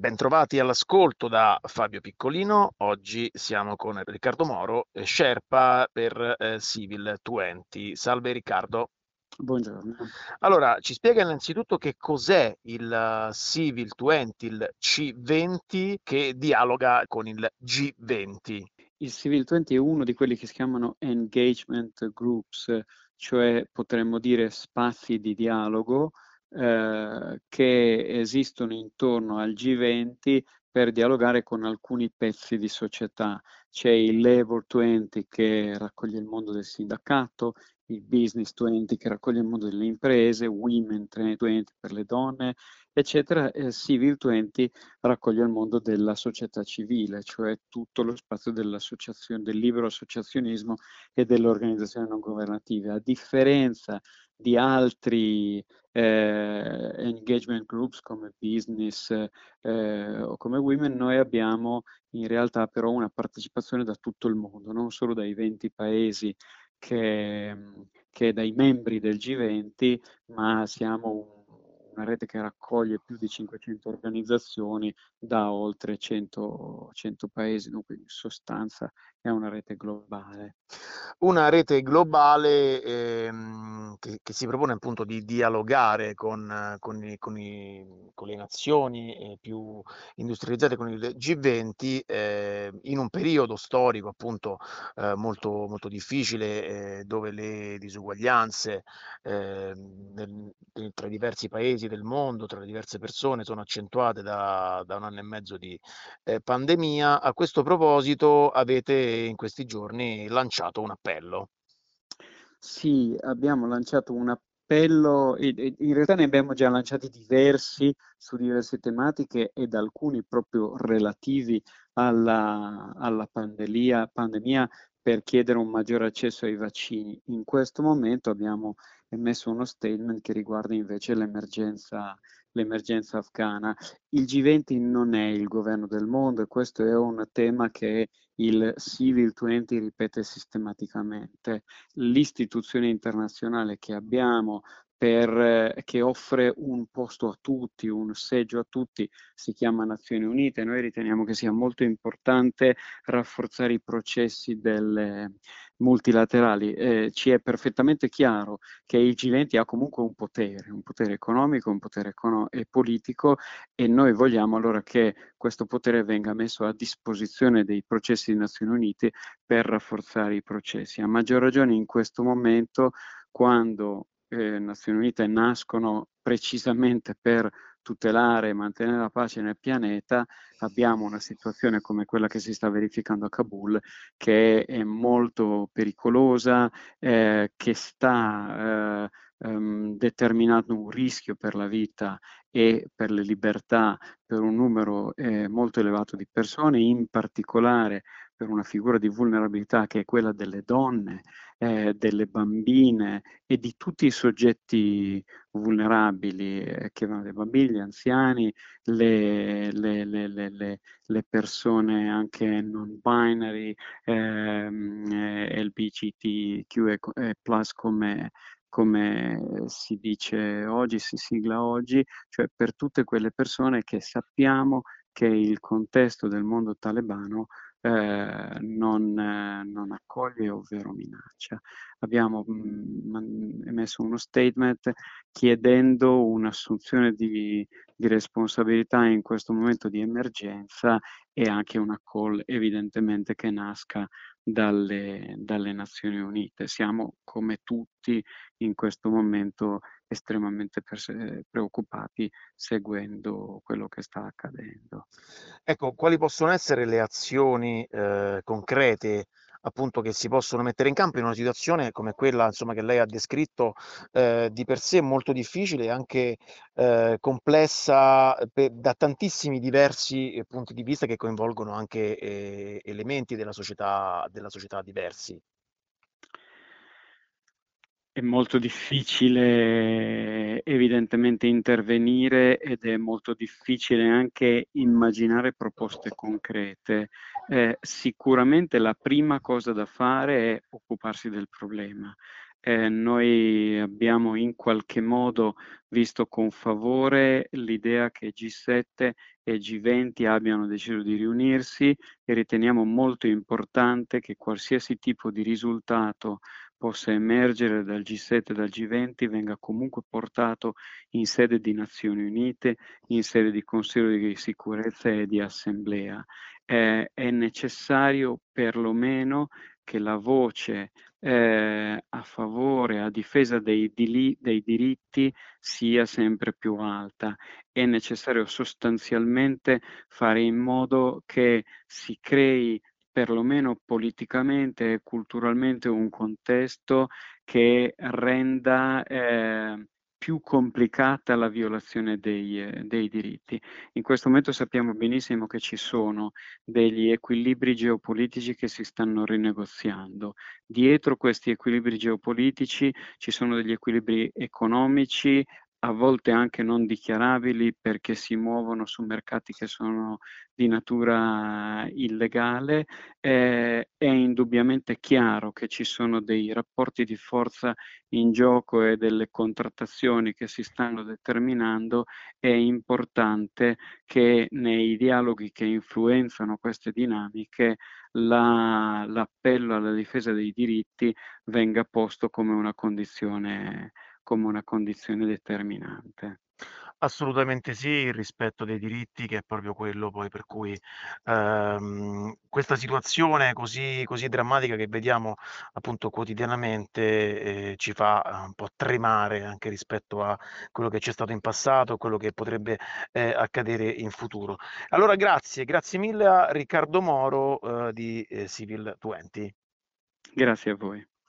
Bentrovati all'ascolto da Fabio Piccolino. Oggi siamo con Riccardo Moro, Sherpa per Civil 20. Salve Riccardo. Buongiorno. Allora, ci spiega innanzitutto che cos'è il Civil 20, il C20 che dialoga con il G20. Il Civil 20 è uno di quelli che si chiamano engagement groups, cioè potremmo dire spazi di dialogo che esistono intorno al G20 per dialogare con alcuni pezzi di società. C'è il Labor 20 che raccoglie il mondo del sindacato, il Business 20 che raccoglie il mondo delle imprese, Women 20 per le donne, eccetera. E Civil 20 raccoglie il mondo della società civile, cioè tutto lo spazio dell'associazione, del libero associazionismo e delle organizzazioni non governative. A differenza di altri engagement groups come Business o come Women, noi abbiamo in realtà però una partecipazione da tutto il mondo, non solo dai 20 paesi che, che dai membri del G20, ma siamo una rete che raccoglie più di 500 organizzazioni da oltre 100 paesi, dunque in sostanza è una rete globale. Una rete globale che si propone appunto di dialogare con le nazioni più industrializzate, con il G20, in un periodo storico appunto molto difficile, dove le disuguaglianze tra i diversi paesi del mondo, tra le diverse persone, sono accentuate da un anno e mezzo di pandemia. A questo proposito avete in questi giorni lanciato un appello. Sì, abbiamo lanciato un appello, e in realtà ne abbiamo già lanciati diversi su diverse tematiche ed alcuni proprio relativi alla pandemia per chiedere un maggiore accesso ai vaccini. In questo momento abbiamo emesso uno statement che riguarda invece l'emergenza afghana. Il G20 non è il governo del mondo e questo è un tema che il Civil 20 ripete sistematicamente. L'istituzione internazionale che abbiamo che offre un posto a tutti, un seggio a tutti, si chiama Nazioni Unite. Noi riteniamo che sia molto importante rafforzare i processi multilaterali. Ci è perfettamente chiaro che il G20 ha comunque un potere economico, un potere e politico, e noi vogliamo allora che questo potere venga messo a disposizione dei processi di Nazioni Unite per rafforzare i processi. A maggior ragione in questo momento, quando Nazioni Unite nascono precisamente per tutelare e mantenere la pace nel pianeta, abbiamo una situazione come quella che si sta verificando a Kabul, che è molto pericolosa, che sta determinando un rischio per la vita e per le libertà per un numero molto elevato di persone, in particolare per una figura di vulnerabilità che è quella delle donne, delle bambine e di tutti i soggetti vulnerabili, che vanno dai bambini, gli anziani, le persone anche non binary, LGBTQ e plus come si dice oggi, si sigla oggi, cioè per tutte quelle persone che sappiamo che il contesto del mondo talebano non accoglie, ovvero minaccia. Abbiamo emesso uno statement chiedendo un'assunzione di responsabilità in questo momento di emergenza e anche una call evidentemente che nasca dalle Nazioni Unite. Siamo come tutti in questo momento estremamente preoccupati seguendo quello che sta accadendo. Ecco, quali possono essere le azioni concrete appunto che si possono mettere in campo in una situazione come quella, insomma, che lei ha descritto, di per sé molto difficile e anche complessa da tantissimi diversi punti di vista che coinvolgono anche elementi della società diversi. È molto difficile evidentemente intervenire ed è molto difficile anche immaginare proposte concrete. Sicuramente la prima cosa da fare è occuparsi del problema. Noi abbiamo in qualche modo visto con favore l'idea che G7 e G20 abbiano deciso di riunirsi e riteniamo molto importante che qualsiasi tipo di risultato possa emergere dal G7 e dal G20 venga comunque portato in sede di Nazioni Unite, in sede di Consiglio di sicurezza e di Assemblea. È necessario perlomeno che la voce a favore, a difesa dei diritti sia sempre più alta. È necessario sostanzialmente fare in modo che si crei perlomeno politicamente e culturalmente un contesto che renda più complicata la violazione dei diritti. In questo momento sappiamo benissimo che ci sono degli equilibri geopolitici che si stanno rinegoziando. Dietro questi equilibri geopolitici ci sono degli equilibri economici, a volte anche non dichiarabili perché si muovono su mercati che sono di natura illegale. È indubbiamente chiaro che ci sono dei rapporti di forza in gioco e delle contrattazioni che si stanno determinando. È importante che nei dialoghi che influenzano queste dinamiche l'appello alla difesa dei diritti venga posto come una condizione determinante. Assolutamente sì, il rispetto dei diritti che è proprio quello poi per cui questa situazione così drammatica che vediamo appunto quotidianamente ci fa un po' tremare anche rispetto a quello che c'è stato in passato, quello che potrebbe accadere in futuro. Allora grazie mille a Riccardo Moro di Civil 20. Grazie a voi.